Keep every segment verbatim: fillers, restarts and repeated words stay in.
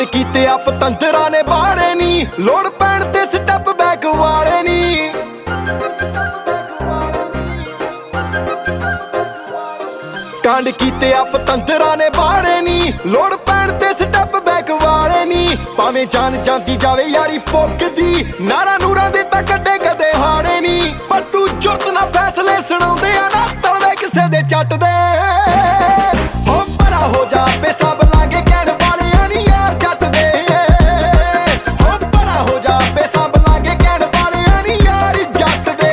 ਕਾਂਡ ਕੀਤੇ ਆ ਪਤੰਦਰਾਂ ਨੇ ਬਾੜੇ ਨੀ, ਲੋੜ ਪੈਣ ਤੇ ਸਟੈਪ ਬੈਕ ਵਾਲੇ ਨੀ। ਕਾਂਡ ਕੀਤੇ ਆ ਪਤੰਦਰਾਂ ਨੇ ਬਾੜੇ ਨੀ, ਲੋੜ ਪੈਣ ਤੇ ਸਟੈਪ ਬੈਕ ਵਾਲੇ ਨੀ। ਭਾਵੇਂ ਜਾਨ ਜਾਂਦੀ ਜਾਵੇ ਯਾਰੀ ਪੁੱਗਦੀ, ਨਾਰਾ ਨੂਰਾਂ ਦੇ ਤਾਂ ਕੱਢੇ ਕਦੇ ਹਾੜੇ ਨੀ। ਪਰ ਤੂੰ ਜੁਰਤ ਨਾ ਫੈਸਲੇ ਸੁਣਾਉਂਦੇ ਆ ਨਾ ਤਲਵੇ ਕਿਸੇ ਦੇ ਚੱਟ ਦੇ। ਹੋ ਪਰਾ ਹੋ ਜਾ ਬੇਸਬ ਲਾਂਗੇ ਕਹਿਣ ਵਾਲਿਆਂ ਨੀ ਯਾਰ ਜੱਟ ਦੇ। ਹੋ ਪਰਾ ਹੋ ਜਾ ਬੇਸਬ ਲਾਂਗੇ ਕਹਿਣ ਵਾਲਿਆਂ ਨੀ ਯਾਰ ਜੱਟ ਦੇ।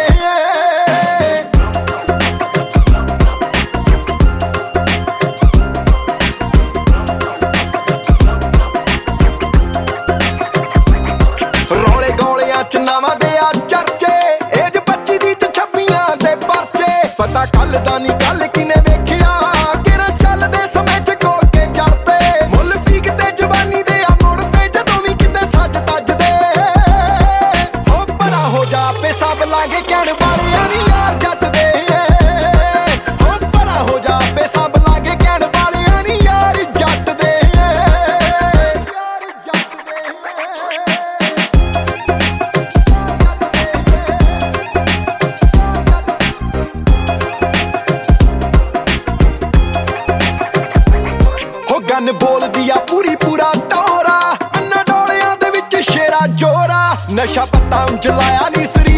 ਰੌਲੇ ਗੋਲਿਆਂ ਚ ਨਾਵਾਂ ਦੇ ਆ ਚਰਚੇ, ਏਜ ਪੱਚੀ ਦੀ ਚ ਛੱਬੀਆਂ ਦੇ ਪਰਚੇ। ਪਤਾ ਕੱਲ ਦਾ ਨੀ ਕੱਲ ਕਿਨੇ ਵੇਖਿਆ, ਕਿਹੜਾ ਚੱਲਦੇ ਸਮੇਂ ਚ ਕੋਲ ਕੇ ਜੜਦੇ। ਮੁੱਲ ਪੀਕ ਤੇ ਜਵਾਨੀ ਦੇ ਆ ਮੁੜਦੇ ਜਦੋਂ ਵੀ ਕਿਤੇ ਸੱਜ ਤੱਜਦੇ। ਹੋ ਪਰਾ ਹੋ ਜਾ ਬੇਸਬ ਲਾਂਗੇ ਕਹਿਣ ਵਾਲਿਆਂ ਨੀ ਯਾਰ ਜੱਟ ਦੇ। ਹੋ ਪਰਾ ਹੋ ਜਾ ਬੇਸਬ ਲਾਂਗੇ ਕਹਿਣ ਵਾਲਿਆਂ ਨੀ ਯਾਰ ਜੱਟ ਦੇ। ਹੋ ਗਨ ਬੋਲਦੀ ਆ ਪੂਰੀ ਪੂਰਾ ਟੋਰਾ, ਅੰਨਾ ਡੋਲਿਆਂ ਦੇ ਵਿੱਚ ਸ਼ੇਰਾ ਜੋਰਾ। ਨਸ਼ਾ ਪੱਤਾ ਉਂਝ ਲਾਇਆ ਨੀ ਸਰੀਰ